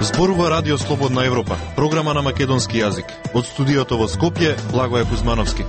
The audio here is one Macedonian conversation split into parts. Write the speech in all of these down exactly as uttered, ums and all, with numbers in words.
Зборува Радио Слободна Европа, програма на македонски јазик. Од студиото во Скопје, Благоје Кузмановски.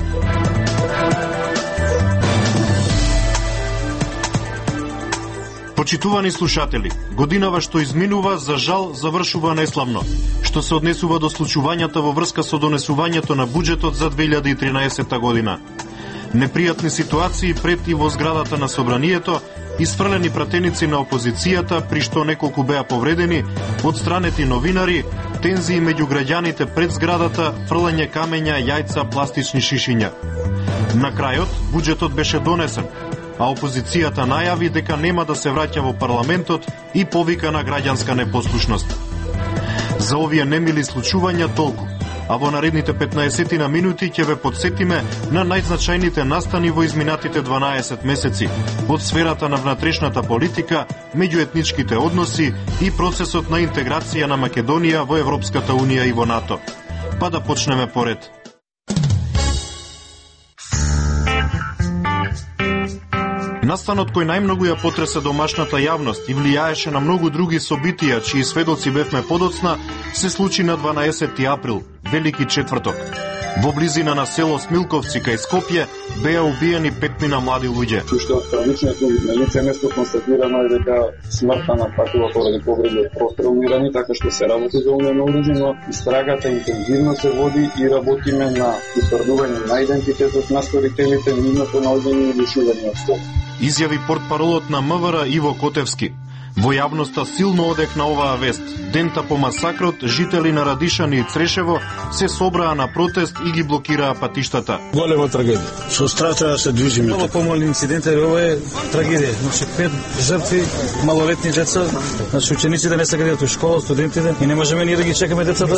Почитувани слушатели, годинава што изминува, за жал, завршува неславно. Што се однесува до случувањата во врска со донесувањето на буџетот за две илјади и тринаесетта година. Непријатни ситуации пред и во зградата на Собранието, isfrljeni пратеници на опозицијата, при што неколку беа повредени, одстранети новинари, тензии меѓу граѓаните пред зградата, фрлање камења, јајца, пластични шишиња. На крајот, буџетот беше донесен, а опозицијата најави дека нема да се враќа во парламентот и повика на граѓанска непослушност. За овие немили случувања толку, а во наредните петнаесет минути ќе ве подсетиме на најзначајните настани во изминатите дванаесет месеци од сферата на внатрешната политика, меѓуетничките односи и процесот на интеграција на Македонија во Европската унија и во НАТО. Па да почнеме поред. Настанот кој најмногу ја потреса домашната јавност и влијаеше на многу други собитија, чии сведоци бевме подоцна, се случи на дванаесети април, Велики четврток. Во близина на село Смилковци кај Скопје беа убиени петмина млади луѓе. Уште од првичното на лице место констатирано е дека смртта настапила поради повреди од прострелни рани, така што се работи за умено оружје, но истрагата интензивно се води и работиме на утврдување на идентитетот на сторителите, нивното наоѓање и лишување од слобода. Изјави портпаролот на МВР Иво Котевски. Во јавноста силно одекна оваа вест. Дента по масакрот, жители на Радишани и Црешево се собраа на протест и ги блокираа патиштата. Голема трагедија. Со страх треба да се движиме. Много помални инциденти, ова е трагедија. Значи пет жртви, малолетни деца, значи учениците не се гледат во школа, студентите и не можеме ние да ги чекаме децата.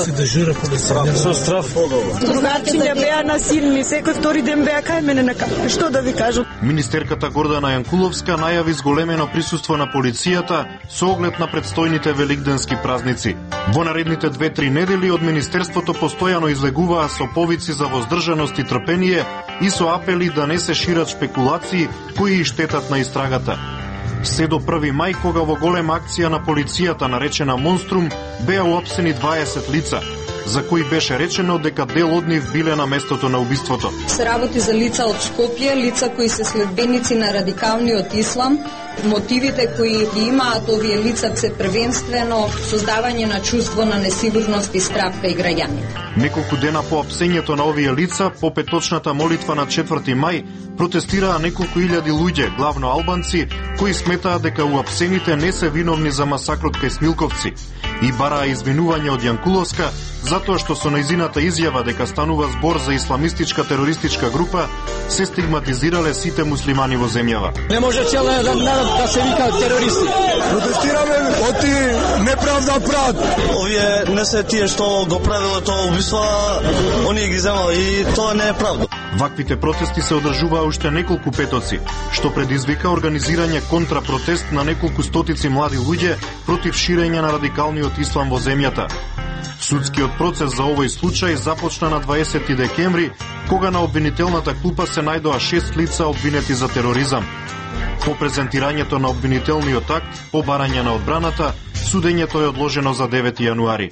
Со страх. Другарчиња беа насилни, секој втори ден беа кај мене на кафе. Што да ви кажам? Министерката Гордана Јанкуловска најави зголемено присуство на полицијата со оглед на предстојните великденски празници. Во наредните две-три недели од Министерството постојано излегуваа со повици за воздржаност и трпение и со апели да не се шират шпекулации кои штетат на истрагата. Се до први мај, кога во голема акција на полицијата наречена Монструм, беа уапсени дваесет лица, за кои беше речено дека дел од нив биле на местото на убиството. Се работи за лица од Скопје, лица кои се следбеници на радикалниот ислам. Мотивите кои ги имаат овие лица се првенствено создавање на чувство на несигурност и страх кај граѓаните. Неколку дена по апсењето на овие лица, по петочната молитва на четврти мај, протестираа неколку илјади луѓе, главно албанци, кои сметаа дека уапсените не се виновни за масакрот кај Смилковци и бараа извинување од Јанкуловска затоа што со нејзината изјава дека станува збор за исламистичка терористичка група се стигматизирале сите муслимани во земјава. Не може целиот народ да се вика терористи. Протестираме оти неправда прат. Овие не се тие што го правило тоа убиство, оние ги земали и тоа не е правда. Ваквите протести се одржуваа уште неколку петоци, што предизвика организирање контрапротест на неколку стотици млади луѓе против ширење на радикалниот ислам во земјата. Судскиот процес за овој случај започна на дваесети декември, кога на обвинителната клупа се најдоа шест лица обвинети за тероризам. По презентирањето на обвинителниот акт, по барање на одбраната, судењето е одложено за девети јануари.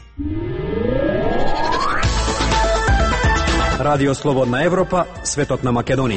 Радио Слободна Европа, светот на Македонија.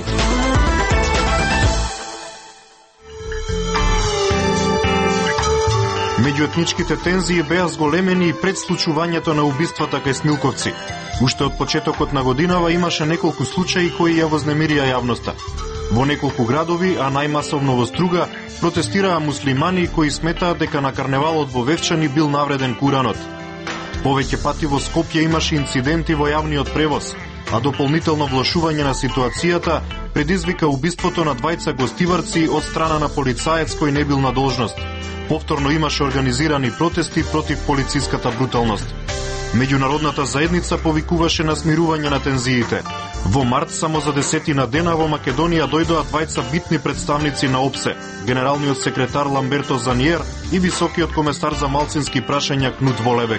Меѓуетничките тензии беа зголемени и пред случувањето на убиствата кај Смилковци. Уште од почетокот на годинава имаше неколку случаи кои ја вознемирија јавноста. Во неколку градови, а најмасовно во Струга, протестираа муслимани кои сметаат дека на карневалот во Вевчани бил навреден Куранот. Повеќе пати во Скопје имаше инциденти во јавниот превоз, а дополнително влошување на ситуацијата предизвика убиството на двајца гостиварци од страна на полицаец кој не бил на должност. Повторно имаше организирани протести против полициската бруталност. Меѓународната заедница повикуваше на смирување на тензиите. Во март, само за десетина дена во Македонија дојдоа двајца битни представници на ОПСЕ, генералниот секретар Ламберто Заниер и високиот комесар за малцински прашања Кнут Волебек.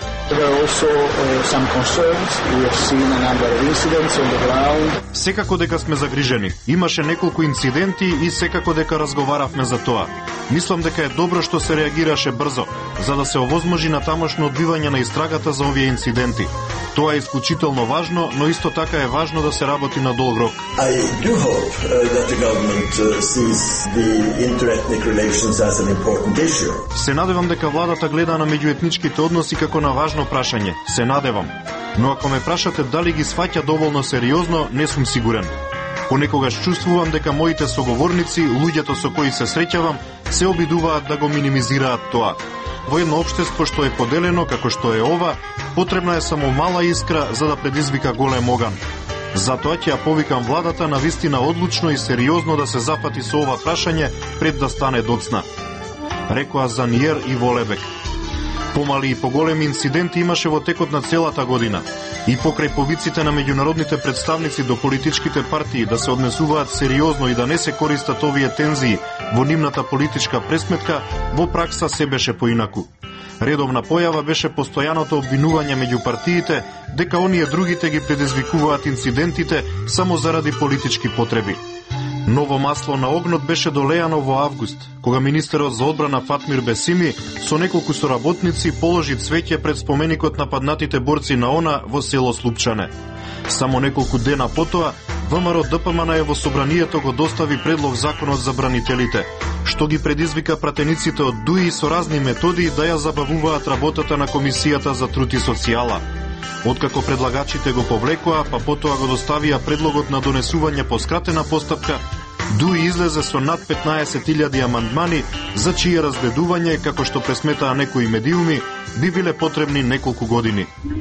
Секако дека сме загрижени. Имаше неколку инциденти и секако дека разговаравме за тоа. Мислам дека е добро што се реагираше брзо, за да се овозможи на тамошно одбивање на истрагата за овие инциденти. Тоа е исклучително важно, но исто така е важно да се работи на долг рок. I do hope uh, that the government uh, sees the interethnic relations as an important issue. Се надевам дека владата гледа на меѓуетничките односи како на важно прашање. Се надевам. Но ако ме прашате дали ги сваќа доволно сериозно, не сум сигурен. Понекогаш чувствувам дека моите соговорници, луѓето со кои се среќавам, се обидуваат да го минимизираат тоа. Во едно општество што е поделено како што е ова, потребна е само мала искра за да предизвика голем оган. Затоа ќе ја повикам владата на вистина одлучно и сериозно да се запати со ова прашање пред да стане доцна. Рекоа Заниер и Волебек. Помали и поголеми инциденти имаше во текот на целата година. И покрај повиците на меѓународните представници до политичките партии да се однесуваат сериозно и да не се користат овие тензии во нивната политичка пресметка, во пракса се беше поинаку. Редовна појава беше постојаното обвинување меѓу партиите дека оние другите ги предизвикуваат инцидентите само заради политички потреби. Ново масло на огнот беше долејано во август, кога министерот за одбрана Фатмир Бесими со неколку соработници положи цвеќе пред споменикот на паднатите борци на ОНА во село Слупчане. Само неколку дена потоа, ВМРО Д П М Н во собранието го достави предлог законот за бранителите, што ги предизвика пратениците од ДУИ со разни методи да ја забавуваат работата на Комисијата за труд и социјала. Откако предлагачите го повлекоа, па потоа го доставија предлогот на донесување по скратена постапка, ДУИ излезе со над петнаесет илјади амандмани, за чие разгледување, како што пресметаа некои медиуми, би биле потребни неколку години.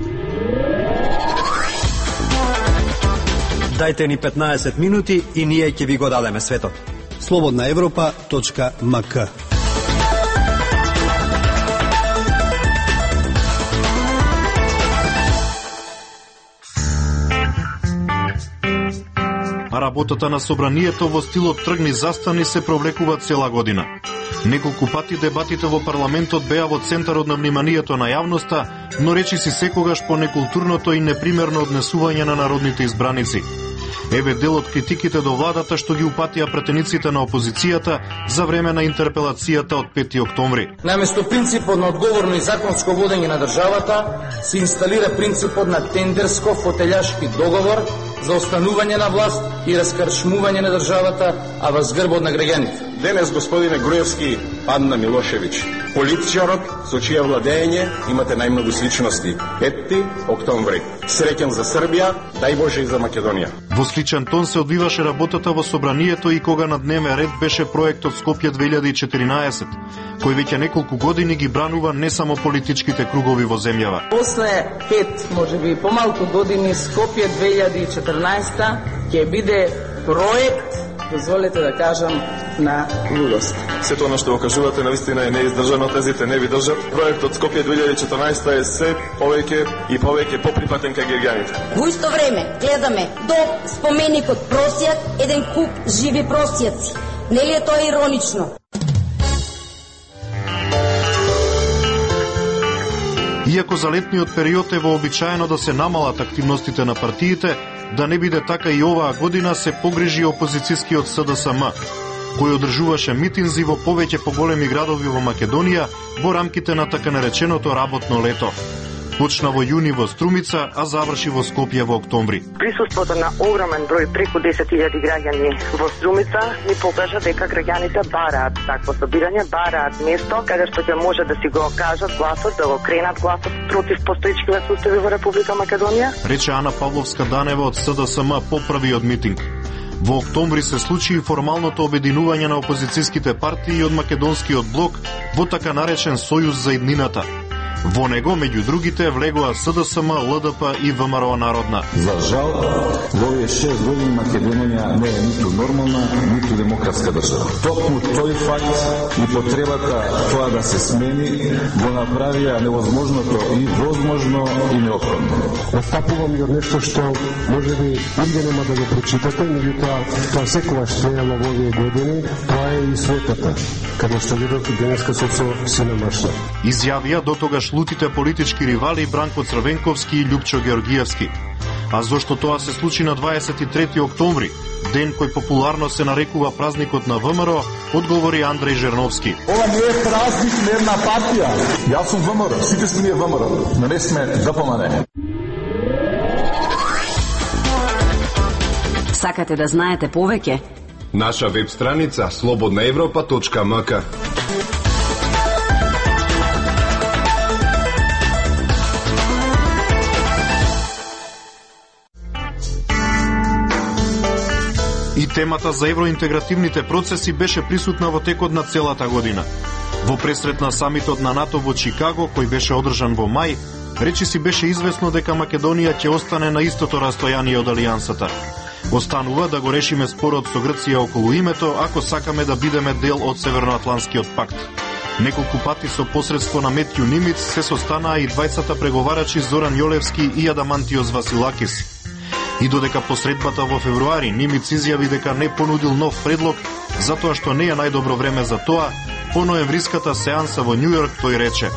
Дајте ни петнаесет минути и ние ќе ви го дадеме светот. слободна европа точка м к. Работата на собранието во стилот тргни застани се провлекува цела година. Неколку пати дебатите во парламентот беа во центарот на вниманието на јавноста, но речиси секогаш по некултурното и непримерно однесување на народните избраници. Еве дел од критиките до владата што ги упатија пратениците на опозицијата за време на интерпелацијата од пети октомври. Наместо принципот на одговорно и законско водење на државата, се инсталира принципот на тендерско фотелјашки договор за останување на власт и раскршмување на државата, а во згрбот на граѓаните. Денес, господине Груевски, падна Милошевиќ, политичарот со чие владење имате најмногу сличности. пети октомври. Среќен за Србија, дај Боже и за Македонија. Во сличен тон се одвиваше работата во собранието и кога на дневен ред беше проектот Скопје две илјади и четиринаесет, кој веќе неколку години ги бранува не само политичките кругови во земјава. После пет, можеби помалку години, Скопје две илјади и четиринаесета ќе биде проект, дозволете да кажам, на лудост. Сето оно што го кажувате навистина е неиздржано, тезите не ви држат. Проектот Скопје две илјади и четиринаесета е се повеќе и повеќе поприпатен кај граѓаните. Во исто време гледаме до споменикот просјак еден куп живи просјаци. Нели е тоа иронично? Иако за летниот период е вообичаено да се намалат активностите на партиите, да не биде така и оваа година се погрижи опозицијскиот С Д С М, кој одржуваше митинзи во повеќе поголеми градови во Македонија во рамките на така нареченото работно лето. Почна во јуни во Струмица, а заврши во Скопје во октомври. Присуството на огромен број, преку десет илјади граѓани во Струмица, ни покажа дека граѓаните бараат такво собирање, бараат место каде што ќе може да си го кажат гласот, да го кренат гласот против постоечките состојби во Република Македонија. Рече Ана Павловска-Данева од С Д С М по првиот митинг. Во октомври се случи и формалното обединување на опозицијските партии од македонскиот блок во така наречен Сојуз за иднината. Во него, меѓу другите, влегоа С Д С М, Л Д П и В М Р O народна. За жал, во овие шест години Македонија не е ниту нормална, ниту демократска држава. Токму тој факт и потребата тоа да се смени го направија невозможното и возможно и неопходно. Отстапувам и од нешто што можеби нигде нема да го прочитате, меѓутоа тоа секогаш стоело во овие години, тоа е и светата, каде што видов денеска со синемашна. Изјавија дотогаш лутите политички ривали Бранко Црвенковски и Љупчо Георгиевски. А зошто тоа се случи на дваесет и трети октомври, ден кој популарно се нарекува празникот на ВМРО, одговори Андреј Жерновски. Ова не е празник на една партија. Јас сум ВМРО, сите сме ние ВМРО, но не сме ДПМН. Сакате да знаете повеќе? Наша веб страница слободна европа точка ем ка. И темата за евроинтегративните процеси беше присутна во текот на целата година. Во пресрет на самитот на НАТО во Чикаго, кој беше одржан во мај, речиси беше известно дека Македонија ќе остане на истото растојание од алијансата. Останува да го решиме спорот со Грција околу името, ако сакаме да бидеме дел од Северноатлантскиот пакт. Неколку пати со посредство на Метју Нимиц се состанаа и двајцата преговарачи Зоран Јолевски и Адамантиос Василакис. И додека посредбата во февруари Нимиц изјави дека не понудил нов предлог, затоа што не е најдобро време за тоа, по ноемвриската сеанса во Њујорк тој рече: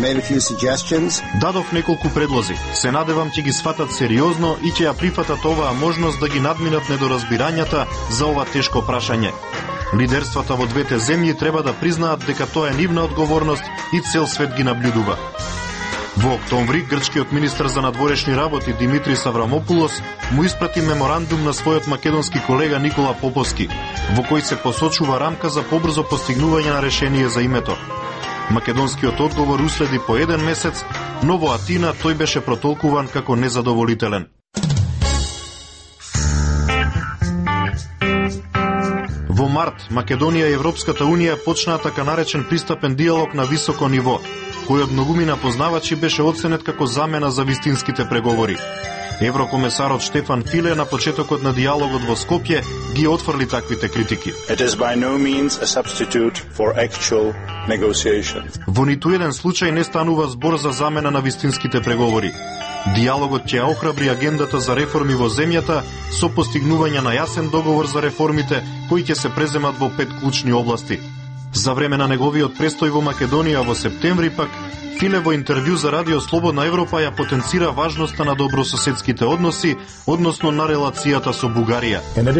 Дадов неколку предлози. Се надевам ќе ги сватат сериозно и ќе ја прифатат оваа можност да ги надминат недоразбирањата за ова тешко прашање. Лидерствата во двете земји треба да признаат дека тоа е нивна одговорност и цел свет ги наблюдува. Во октомври, грчкиот министар за надворешни работи Димитрис Аврамопулос му испрати меморандум на својот македонски колега Никола Поповски, во кој се посочува рамка за побрзо постигнување на решение за името. Македонскиот одговор уследи по еден месец, но во Атина тој беше протолкуван како незадоволителен. Во март, Македонија и Европската Унија почнаа така наречен пристапен диалог на високо ниво, кој од многумина познавачи беше оценет како замена за вистинските преговори. Еврокомесарот Штефан Филе на почетокот на диалогот во Скопје ги отфрли таквите критики. It is by no means a substitute for actual negotiations. Во ниту еден случај не станува збор за замена на вистинските преговори. Диалогот ќе охрабри агендата за реформи во земјата со постигнување на јасен договор за реформите кои ќе се преземат во пет клучни области. За време на неговиот престој во Македонија во септември пак, Филе во интервју за Радио Слободна Европа ја потенцира важноста на добрососедските односи, односно на релацијата со Бугарија.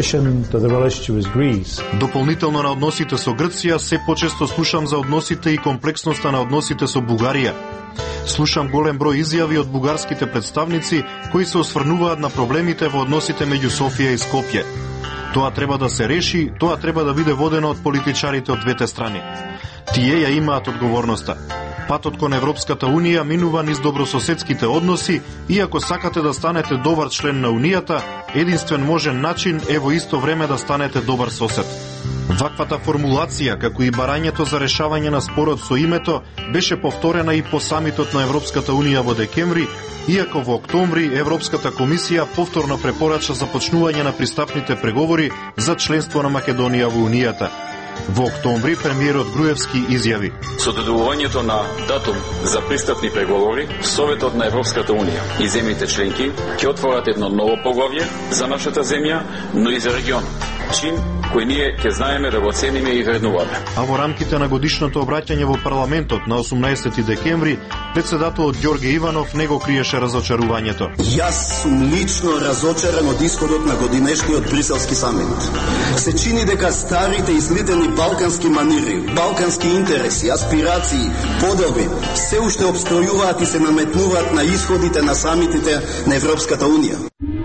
Greece... Дополнително на односите со Грција, се почесто слушам за односите и комплексноста на односите со Бугарија. Слушам голем број изјави од бугарските представници кои се осврнуваат на проблемите во односите меѓу Софија и Скопје. Тоа треба да се реши, тоа треба да биде водено од политичарите од двете страни. Тие ја имаат одговорноста. Патот кон Европската Унија минува низ добрососедските односи и ако сакате да станете добар член на Унијата, единствен можен начин е во исто време да станете добар сосед. Ваквата формулација, како и барањето за решавање на спорот со името, беше повторена и по самитот на Европската Унија во декември, иако во октомври Европската комисија повторно препорача започнување на пристапните преговори за членство на Македонија во Унијата. Во октомври премиерот Груевски изјави: Со додувањето на датум за пристапни преговори, Советот на Европската Унија и земјите членки ќе отворат едно ново поглавје за нашата земја, но и за регионот. Чин кој ние ќе знаеме да го цениме и вреднуваме. А во рамките на годишното обраќање во парламентот на осумнаесети декември, председателот Ѓорге Иванов не го криеше разочарувањето. Јас сум лично разочаран од исходот на годинешниот Бриселски самит. Се чини дека старите излитени балкански манири, балкански интереси, аспирации, поделби се уште обстојуваат и се наметнуваат на исходите на самитите на Европската Унија.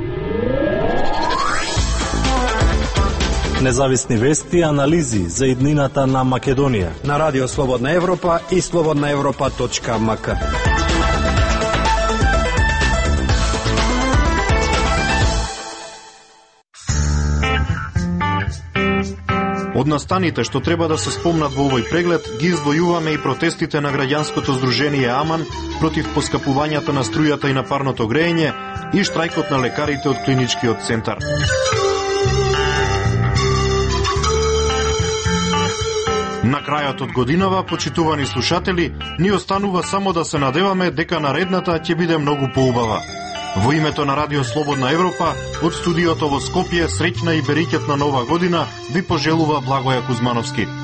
Независни вести и анализи за иднината на Македонија на Радио Слободна Европа и слободна европа точка ем ка. Од настаните што треба да се спомнат во овој преглед, ги издвојуваме и протестите на граѓанското здружение Аман против поскапувањата на струјата и на парното грејење и штрајкот на лекарите од клиничкиот центар. На крајот од годинава, почитувани слушатели, ни останува само да се надеваме дека наредната ќе биде многу поубава. Во името на Радио Слободна Европа, од студиото во Скопје, среќна и берикетна нова година, ви пожелува Благоја Кузмановски.